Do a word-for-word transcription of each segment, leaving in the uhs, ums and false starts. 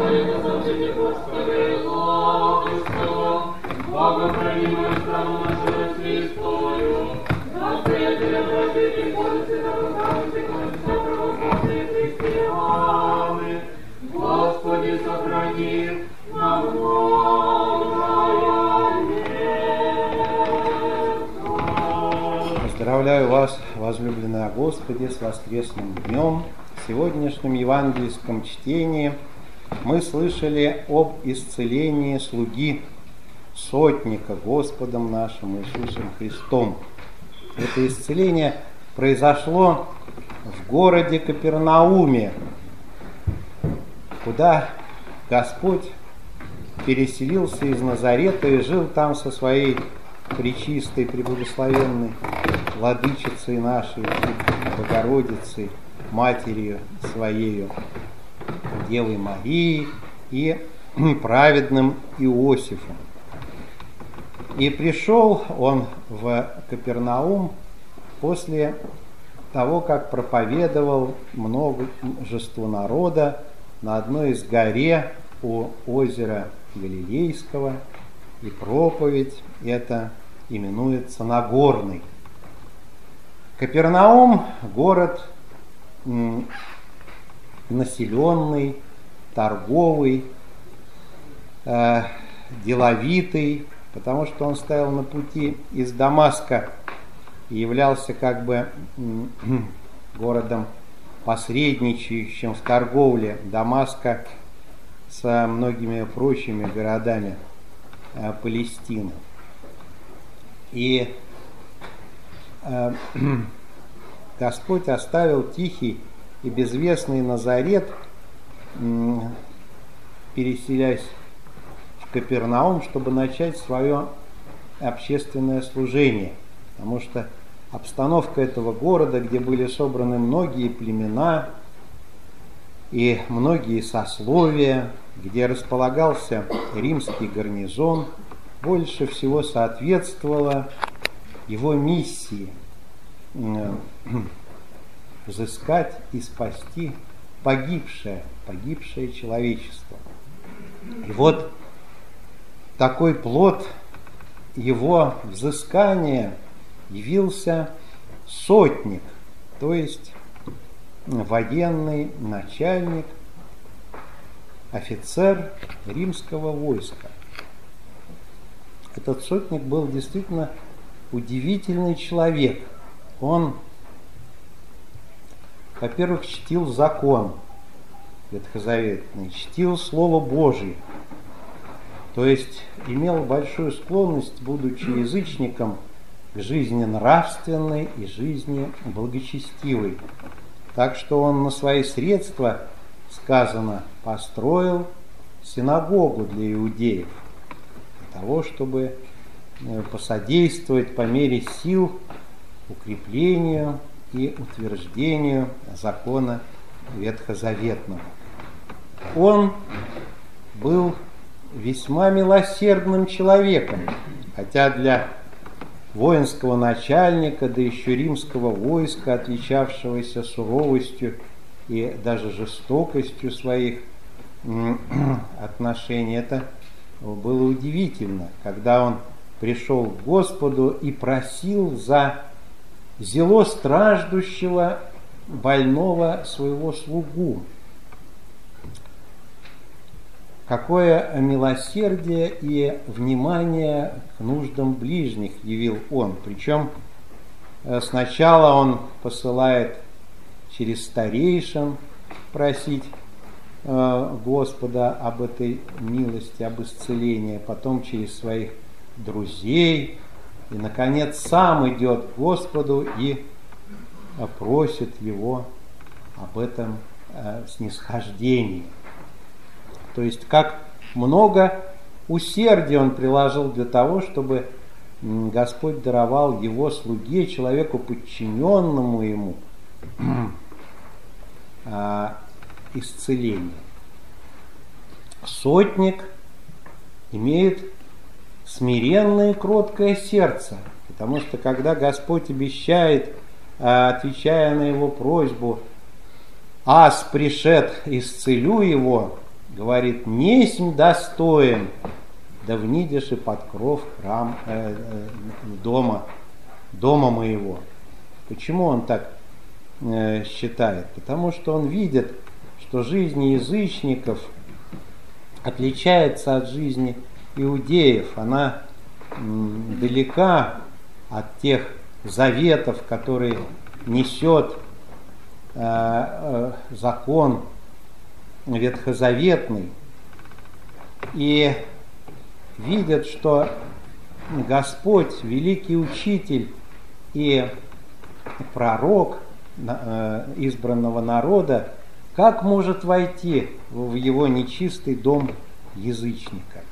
Господи, сохрани на Поздравляю вас, возлюбленные о Господе, с воскресным днем. В сегодняшнем евангельском чтении мы слышали об исцелении слуги сотника Господом нашим Иисусом Христом. Это исцеление произошло в городе Капернауме, куда Господь переселился из Назарета и жил там со своей пречистой, преблагословенной владычицей нашей, Богородицей, матерью своею, Девой Марией и праведным Иосифом. И пришел он в Капернаум после того, как проповедовал множеству народа на одной из горе у озера Галилейского, и проповедь эта именуется Нагорной. Капернаум – город м, населенный, торговый, э, деловитый, потому что он стоял на пути из Дамаска и являлся как бы м, городом посредничающим в торговле Дамаска со многими прочими городами э, Палестины. И э, Господь оставил тихий и безвестный Назарет, э, переселяясь в Капернаум, чтобы начать свое общественное служение, потому что обстановка этого города, где были собраны многие племена и многие сословия, где располагался римский гарнизон, больше всего соответствовала его миссии э, взыскать и спасти погибшее, погибшее человечество. И вот такой плод его взыскания явился сотник, то есть военный начальник, офицер римского войска. Этот сотник был действительно удивительный человек. Он, во-первых, чтил закон ветхозаветный, чтил Слово Божие, то есть имел большую склонность, будучи язычником, к жизни нравственной и жизни благочестивой. Так что он на свои средства, сказано, построил синагогу для иудеев, для того, чтобы посодействовать по мере сил укреплению и утверждению закона ветхозаветного. Он был весьма милосердным человеком, хотя для воинского начальника, да еще римского войска, отличавшегося суровостью и даже жестокостью своих отношений, это было удивительно, когда он пришел к Господу и просил за зело страждущего больного своего слугу. Какое милосердие и внимание к нуждам ближних явил он. Причем сначала он посылает через старейшин просить Господа об этой милости, об исцелении, потом через своих друзей, и, наконец, сам идет к Господу и просит его об этом снисхождении. То есть, как много усердия он приложил для того, чтобы Господь даровал его слуге, человеку, подчиненному ему, исцеление. Сотник имеет смиренное и кроткое сердце, потому что, когда Господь обещает, отвечая на его просьбу: «Аз пришед, исцелю его», говорит: «Несмь достоин, да внидешь и под кров храм э, э, дома, дома моего». Почему он так э, считает? Потому что он видит, что жизнь язычников отличается от жизни иудеев. Она м, далека от тех заветов, которые несет э, э, закон ветхозаветный, и видят, что Господь, великий учитель и пророк э, избранного народа, как может войти в его нечистый дом язычника?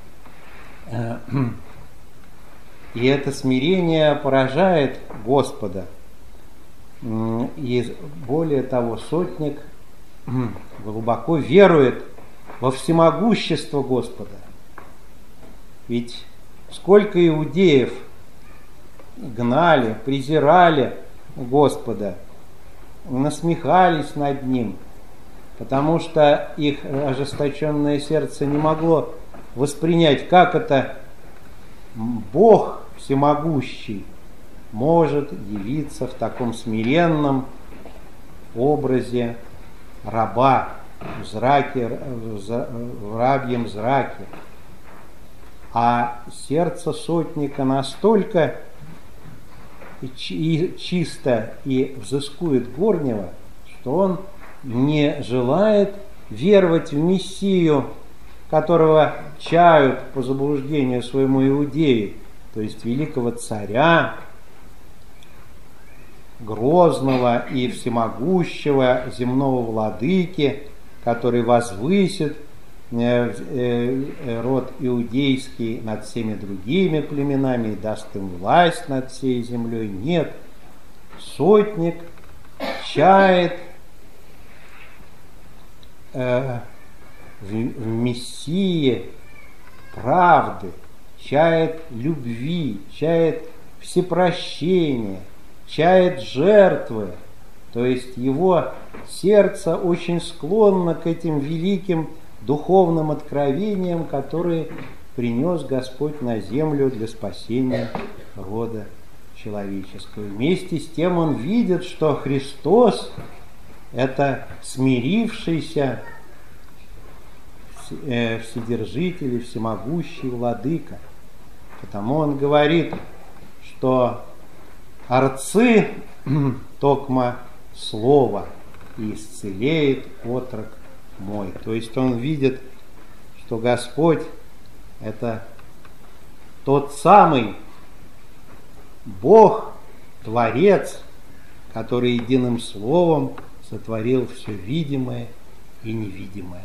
И это смирение поражает Господа. И более того, сотник глубоко верует во всемогущество Господа. Ведь сколько иудеев гнали, презирали Господа, насмехались над Ним, потому что их ожесточенное сердце не могло воспринять, как это Бог всемогущий может явиться в таком смиренном образе раба, в зраке, в рабьем зраке. А сердце сотника настолько чисто и взыскует горнего, что он не желает веровать в Мессию, которого чают по заблуждению своему иудеи, то есть великого царя, грозного и всемогущего земного владыки, который возвысит род иудейский над всеми другими племенами и даст им власть над всей землей. Нет, сотник чает э, в, в Мессии правды, чает любви, чает всепрощения, чает жертвы. То есть его сердце очень склонно к этим великим духовным откровениям, которые принес Господь на землю для спасения рода человеческого. Вместе с тем он видит, что Христос – это смирившийся вседержитель и всемогущий владыка. Потому он говорит, что «Орцы токма слово, и исцелеет отрок мой». То есть он видит, что Господь – это тот самый Бог, Творец, который единым словом сотворил все видимое и невидимое.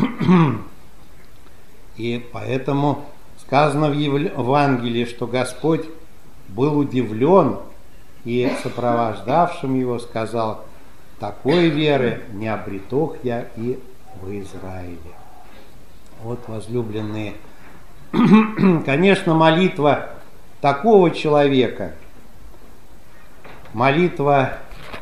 И поэтому сказано в Евангелии, что Господь был удивлен и сопровождавшим его сказал: «Такой веры не обретох я и в Израиле». Вот, возлюбленные, конечно, молитва такого человека, молитва,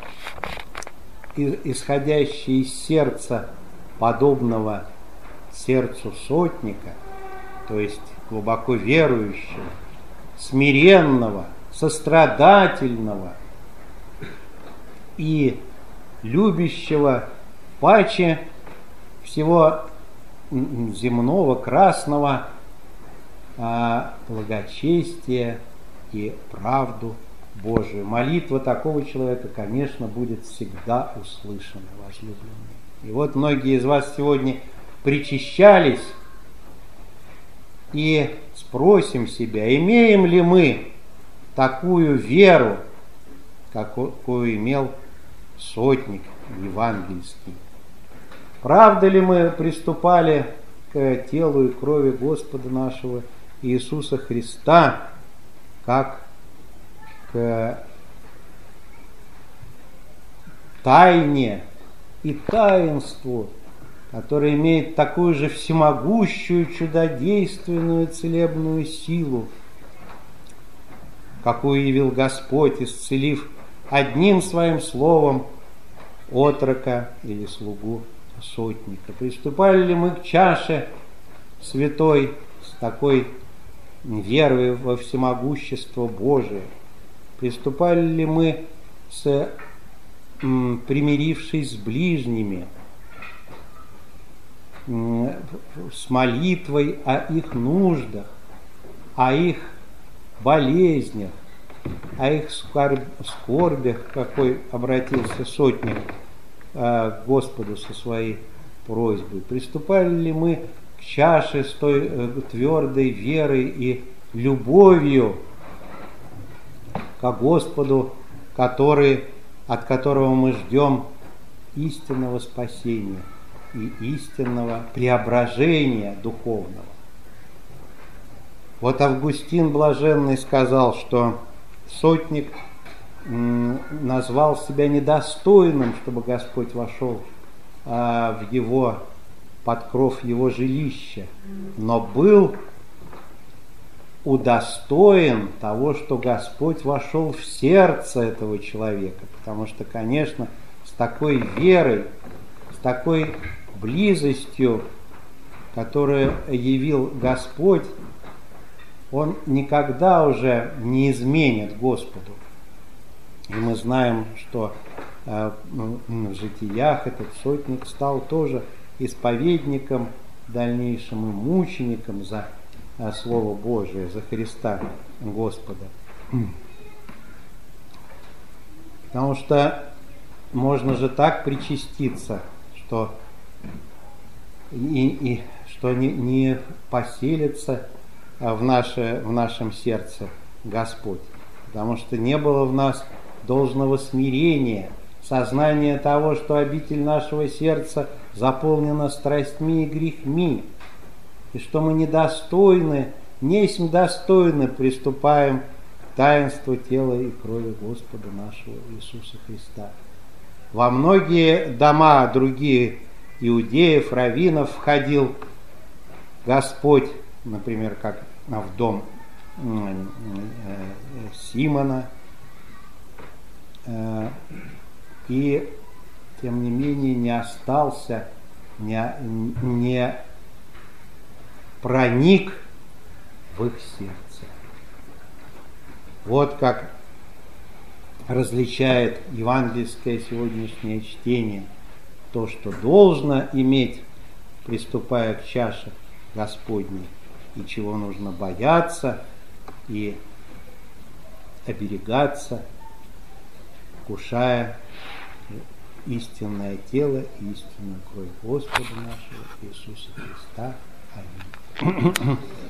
исходящая из сердца, подобного сердцу сотника, то есть глубоко верующего, смиренного, сострадательного и любящего паче всего земного, красного, а благочестия и правду Божию. Молитва такого человека, конечно, будет всегда услышана, возлюбленные. И вот многие из вас сегодня причащались, и спросим себя, имеем ли мы такую веру, какую имел сотник евангельский. Правда ли мы приступали к телу и крови Господа нашего Иисуса Христа, как к тайне и таинству, которое имеет такую же всемогущую, чудодейственную, целебную силу, какую явил Господь, исцелив одним своим словом отрока или слугу сотника? Приступали ли мы к чаше святой с такой верой во всемогущество Божие? Приступали ли мы с, м, примирившись с ближними, м, с молитвой о их нуждах, о их болезнях, о их скорбь, скорбях, какой обратился сотник э, к Господу со своей просьбой? Приступали ли мы к чаше с той э, твердой верой и любовью к Господу, который, от которого мы ждем истинного спасения и истинного преображения духовного? Вот Августин Блаженный сказал, что сотник назвал себя недостойным, чтобы Господь вошел а, в его, под кров его жилища, но был удостоен того, что Господь вошел в сердце этого человека, потому что, конечно, с такой верой, с такой близостью, которую явил Господь, он никогда уже не изменит Господу. И мы знаем, что э, в житиях этот сотник стал тоже исповедником, дальнейшим и мучеником за э, Слово Божие, за Христа Господа. Потому что можно же так причаститься, что, и, и, что не, не поселится в, наше, в нашем сердце Господь, потому что не было в нас должного смирения, сознания того, что обитель нашего сердца заполнена страстьми и грехми, и что мы недостойны, не есть достойны, приступаем к таинству тела и крови Господа нашего Иисуса Христа. Во многие дома другие иудеев, раввинов входил Господь, например, как в дом Симона, и тем не менее не остался, не, не проник в их сердце. Вот как различает евангельское сегодняшнее чтение то, что должно иметь, приступая к чаше Господней, и чего нужно бояться и оберегаться, вкушая истинное тело и истинную кровь Господа нашего Иисуса Христа. Аминь.